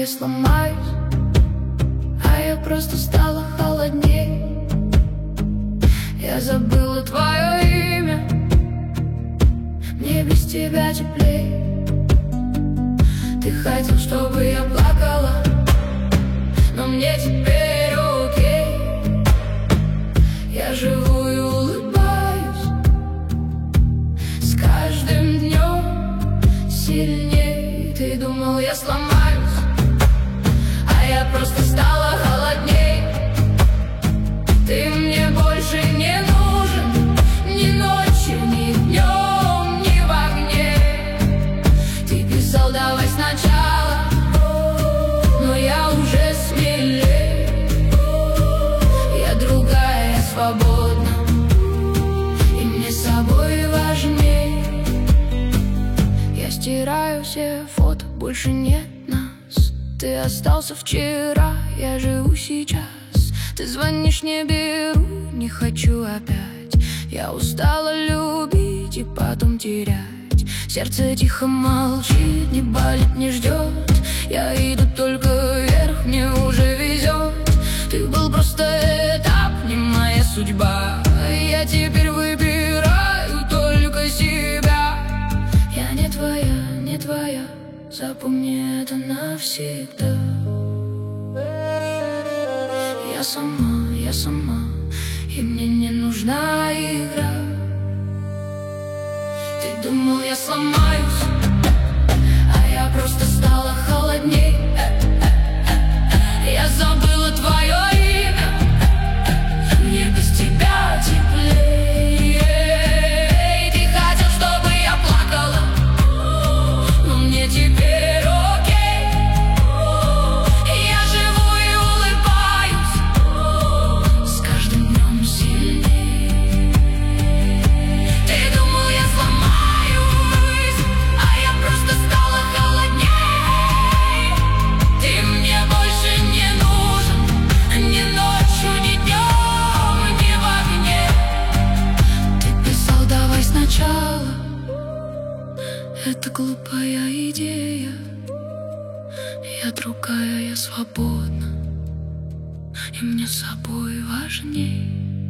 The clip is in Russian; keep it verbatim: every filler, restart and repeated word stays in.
я сломаюсь, а я просто стала холодней. Я забыла твое имя, мне без тебя теплей. Ты хотел, чтобы я плакала, но мне теперь окей. Я живу и улыбаюсь, с каждым днем сильней. Ты думал, я сломаюсь, а я просто стала холодней. Ты мне больше не нужен, ни ночью, ни днем, ни в огне. Ты писал, давай сначала, но я уже смелее. Я другая, я свободна, и мне с собой важней. Я стираю все фото, больше нет нас. Ты остался вчера, я живу сейчас. Ты звонишь, не беру, не хочу опять. Я устала любить и потом терять. Сердце тихо молчит, не болит, не ждет. Я иду только вверх, мне уже везет. Ты был просто этап, не моя судьба. Я теперь выбираю только себя. Я не твоя, не твоя, запомни это навсегда. Я сама, я сама, и мне не нужна игра. Ты думал, я сломаюсь, а я просто стала холодней. Я забыла твое имя, мне без тебя теплее. Ты хотел, чтобы я плакала, но мне теперь окей. Я живу и улыбаюсь, с каждым днем сильней. Ты думал, я сломаюсь, а я просто стала холодней. Ты мне больше не нужен, ни ночью, ни днем, ни в огне. Ты писал, давай сначала, это глупая идея. Я другая, я свободна, и мне с собой важней.